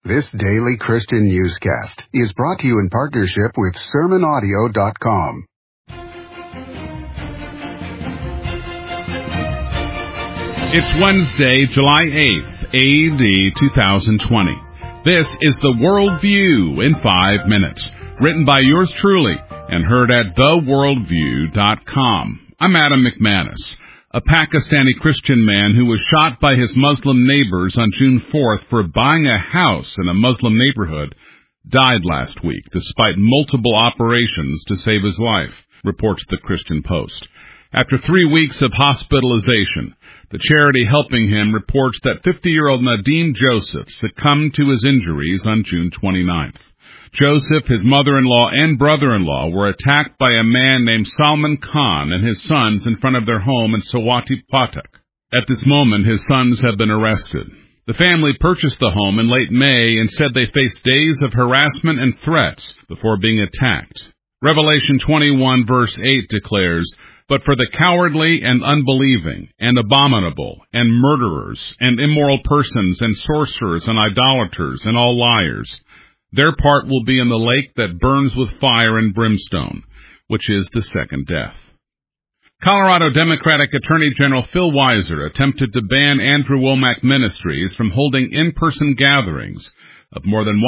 This daily Christian newscast is brought to you in partnership with SermonAudio.com. It's Wednesday, July 8th, A.D. 2020. This is the Worldview in 5 minutes, written by yours truly and heard at theworldview.com. I'm Adam McManus. A Pakistani Christian man who was shot by his Muslim neighbors on June 4th for buying a house in a Muslim neighborhood died last week, despite multiple operations to save his life, reports the Christian Post. After 3 weeks of hospitalization, the charity helping him reports that 50-year-old Nadeem Joseph succumbed to his injuries on June 29th. Joseph, his mother-in-law, and brother-in-law were attacked by a man named Salman Khan and his sons in front of their home in Sawati Patak. At this moment, his sons have been arrested. The family purchased the home in late May and said they faced days of harassment and threats before being attacked. Revelation 21 verse 8 declares, "But for the cowardly and unbelieving and abominable and murderers and immoral persons and sorcerers and idolaters and all liars, their part will be in the lake that burns with fire and brimstone," which is the second death. Colorado Democratic Attorney General Phil Weiser attempted to ban Andrew Wommack Ministries from holding in-person gatherings of more than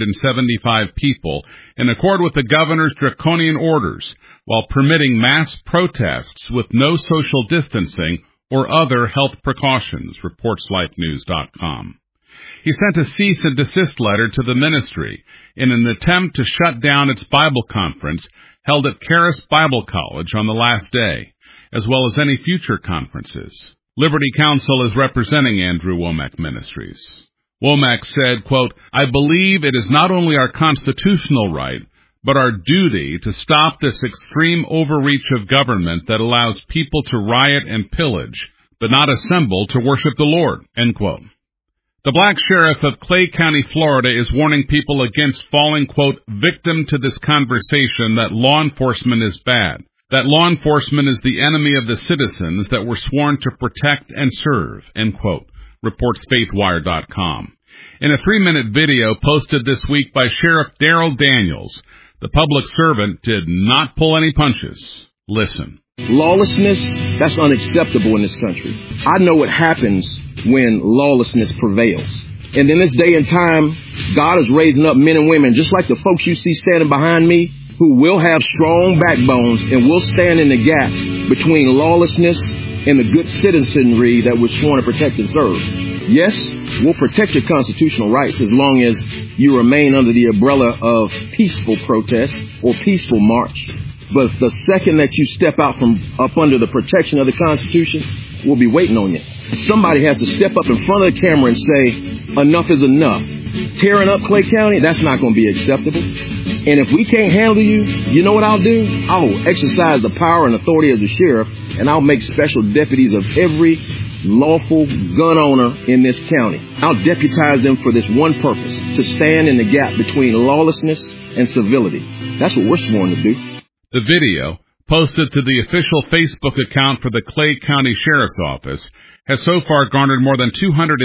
175 people in accord with the governor's draconian orders, while permitting mass protests with no social distancing or other health precautions, reports LifeNews.com. He sent a cease and desist letter to the ministry in an attempt to shut down its Bible conference held at Charis Bible College on the last day, as well as any future conferences. Liberty Counsel is representing Andrew Wommack Ministries. Wommack said, quote, "I believe it is not only our constitutional right, but our duty to stop this extreme overreach of government that allows people to riot and pillage, but not assemble to worship the Lord," end quote. The black sheriff of Clay County, Florida, is warning people against falling, quote, "victim to this conversation that law enforcement is bad, that law enforcement is the enemy of the citizens that were sworn to protect and serve," end quote, reports FaithWire.com. In a 3-minute video posted this week by Sheriff Daryl Daniels, the public servant did not pull any punches. Listen. Lawlessness, that's unacceptable in this country. I know what happens when lawlessness prevails. And in this day and time, God is raising up men and women, just like the folks you see standing behind me, who will have strong backbones and will stand in the gap between lawlessness and the good citizenry that we're sworn to protect and serve. Yes, we'll protect your constitutional rights as long as you remain under the umbrella of peaceful protest or peaceful march. But the second that you step out from up under the protection of the Constitution, we'll be waiting on you. Somebody has to step up in front of the camera and say, enough is enough. Tearing up Clay County, that's not going to be acceptable. And if we can't handle you, you know what I'll do? I'll exercise the power and authority of the sheriff, and I'll make special deputies of every lawful gun owner in this county. I'll deputize them for this one purpose, to stand in the gap between lawlessness and civility. That's what we're sworn to do. The video, posted to the official Facebook account for the Clay County Sheriff's Office, has so far garnered more than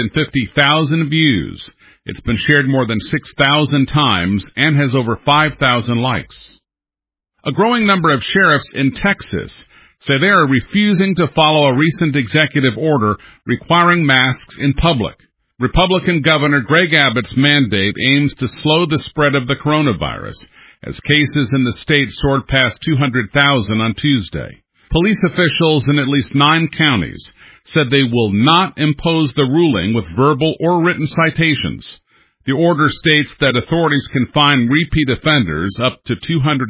250,000 views. It's been shared more than 6,000 times and has over 5,000 likes. A growing number of sheriffs in Texas say they are refusing to follow a recent executive order requiring masks in public. Republican Governor Greg Abbott's mandate aims to slow the spread of the coronavirus, as cases in the state soared past 200,000 on Tuesday. Police officials in at least 9 counties said they will not impose the ruling with verbal or written citations. The order states that authorities can fine repeat offenders up to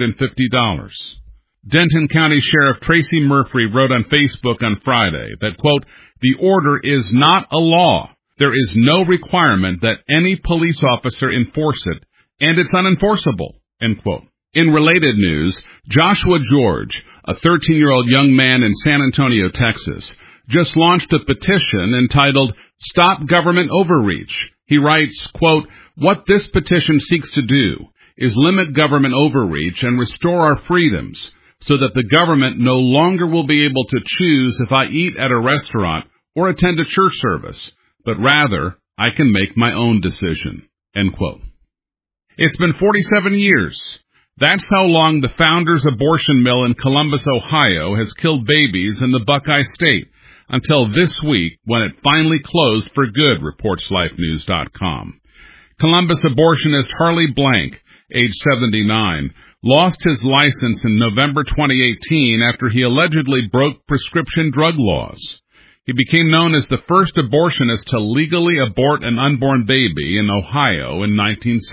$250. Denton County Sheriff Tracy Murphy wrote on Facebook on Friday that, quote, "The order is not a law. There is no requirement that any police officer enforce it, and it's unenforceable," end quote. In related news, Joshua George, a 13-year-old young man in San Antonio, Texas, just launched a petition entitled "Stop Government Overreach." He writes, quote, "What this petition seeks to do is limit government overreach and restore our freedoms so that the government no longer will be able to choose if I eat at a restaurant or attend a church service, but rather I can make my own decision." End quote. It's been 47 years. That's how long the founder's abortion mill in Columbus, Ohio, has killed babies in the Buckeye State, until this week when it finally closed for good, reports LifeNews.com. Columbus abortionist Harley Blank, age 79, lost his license in November 2018 after he allegedly broke prescription drug laws. He became known as the first abortionist to legally abort an unborn baby in Ohio in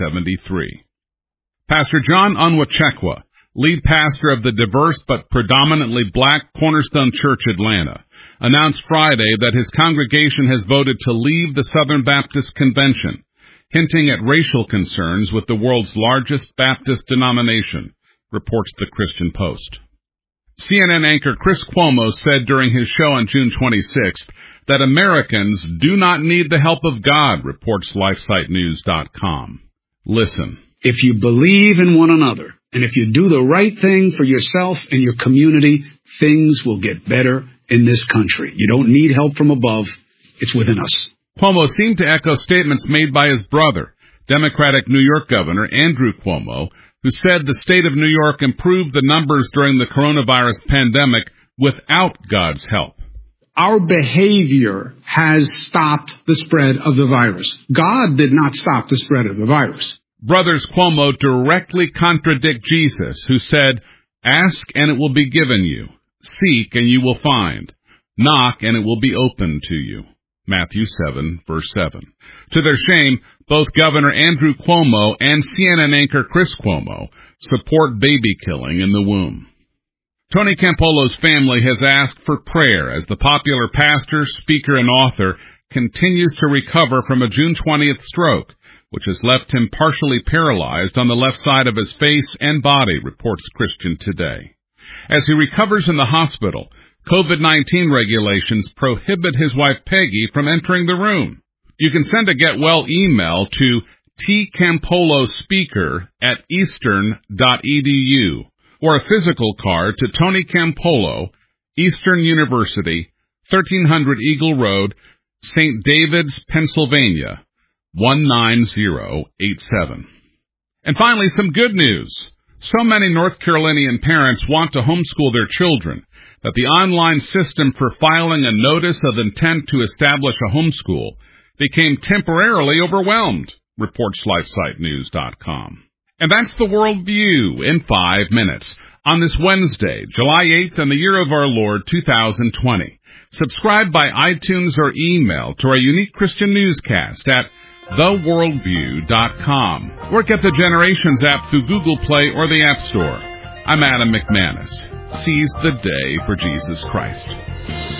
1973. Pastor John Onwuchekwa, lead pastor of the diverse but predominantly black Cornerstone Church Atlanta, announced Friday that his congregation has voted to leave the Southern Baptist Convention, hinting at racial concerns with the world's largest Baptist denomination, reports the Christian Post. CNN anchor Chris Cuomo said during his show on June 26th that Americans do not need the help of God, reports LifeSiteNews.com. Listen. If you believe in one another, and if you do the right thing for yourself and your community, things will get better in this country. You don't need help from above. It's within us. Cuomo seemed to echo statements made by his brother, Democratic New York Governor Andrew Cuomo, who said the state of New York improved the numbers during the coronavirus pandemic without God's help. Our behavior has stopped the spread of the virus. God did not stop the spread of the virus. Brothers Cuomo directly contradict Jesus, who said, "Ask and it will be given you. Seek and you will find. Knock and it will be opened to you." Matthew 7, verse 7. To their shame, both Governor Andrew Cuomo and CNN anchor Chris Cuomo support baby killing in the womb. Tony Campolo's family has asked for prayer as the popular pastor, speaker, and author continues to recover from a June 20th stroke, which has left him partially paralyzed on the left side of his face and body, reports Christian Today. As he recovers in the hospital, COVID-19 regulations prohibit his wife Peggy from entering the room. You can send a get well email to tcampolospeaker@eastern.edu or a physical card to Tony Campolo, Eastern University, 1300 Eagle Road, St. David's, Pennsylvania, 19087. And finally, some good news. So many North Carolinian parents want to homeschool their children that the online system for filing a notice of intent to establish a homeschool became temporarily overwhelmed, reports LifeSiteNews.com. And that's the World View in 5 minutes on this Wednesday, July 8th in the year of our Lord 2020. Subscribe by iTunes or email to our unique Christian newscast at theworldview.com or get the Generations app through Google Play or the App Store. I'm Adam McManus. Seize the day for Jesus Christ.